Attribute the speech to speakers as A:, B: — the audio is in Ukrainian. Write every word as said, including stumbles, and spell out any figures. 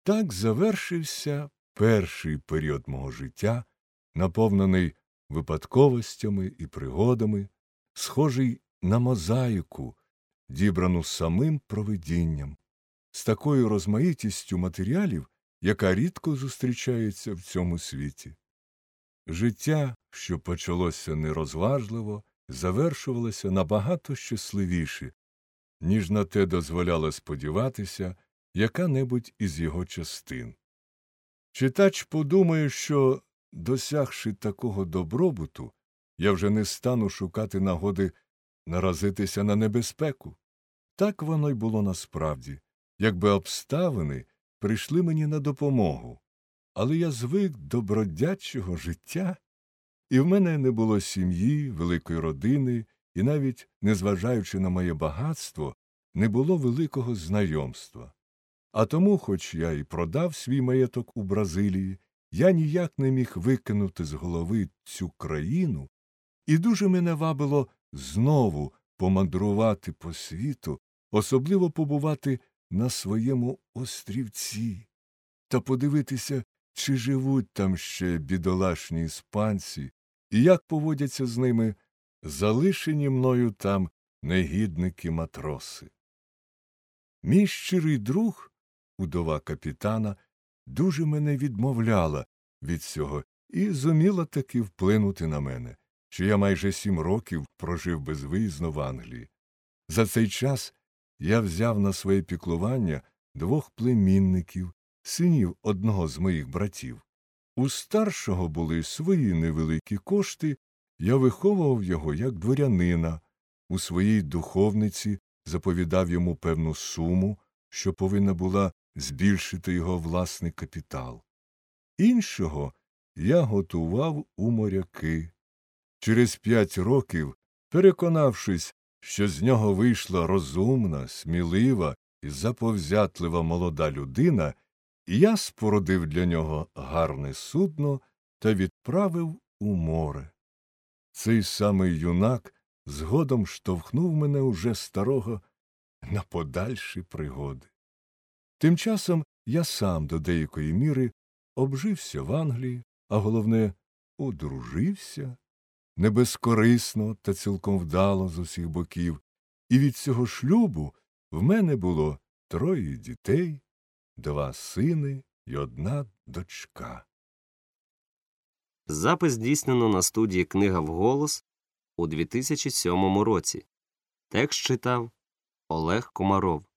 A: Так завершився перший період мого життя, наповнений випадковостями і пригодами, схожий на мозаїку, дібрану самим провидінням, з такою розмаїтістю матеріалів, яка рідко зустрічається в цьому світі. Життя, що почалося нерозважливо, завершувалося набагато щасливіше, ніж на те дозволяла сподіватися яка-небудь із його частин. Читач подумає, що, досягши такого добробуту, я вже не стану шукати нагоди наразитися на небезпеку. Так воно й було насправді, якби обставини прийшли мені на допомогу. Але я звик до бродячого життя, і в мене не було сім'ї, великої родини, і навіть, незважаючи на моє багатство, не було великого знайомства. А тому, хоч я і продав свій маєток у Бразилії, я ніяк не міг викинути з голови цю країну, і дуже мене вабило знову помандрувати по світу, особливо побувати на своєму острівці та подивитися, чи живуть там ще бідолашні іспанці, і як поводяться з ними залишені мною там негідники-матроси. Мій щирий друг, удова капітана, дуже мене відмовляла від цього і зуміла таки вплинути на мене, що я майже сім років прожив безвиїзно в Англії. За цей час я взяв на своє піклування двох племінників, синів одного з моїх братів. У старшого були свої невеликі кошти, я виховував його як дворянина, у своїй духовниці заповідав йому певну суму, що повинна була збільшити його власний капітал. Іншого я готував у моряки. Через п'ять років, переконавшись, що з нього вийшла розумна, смілива і заповзятлива молода людина, я спорудив для нього гарне судно та відправив у море. Цей самий юнак згодом штовхнув мене уже старого на подальші пригоди. Тим часом я сам до деякої міри обжився в Англії, а головне – одружився, не безкорисно та цілком вдало з усіх боків, і від цього шлюбу в мене було троє дітей, два сини і одна дочка.
B: Запис здійснено на студії «Книга вголос» у дві тисячі сьомому році. Текст читав Олег Комаров.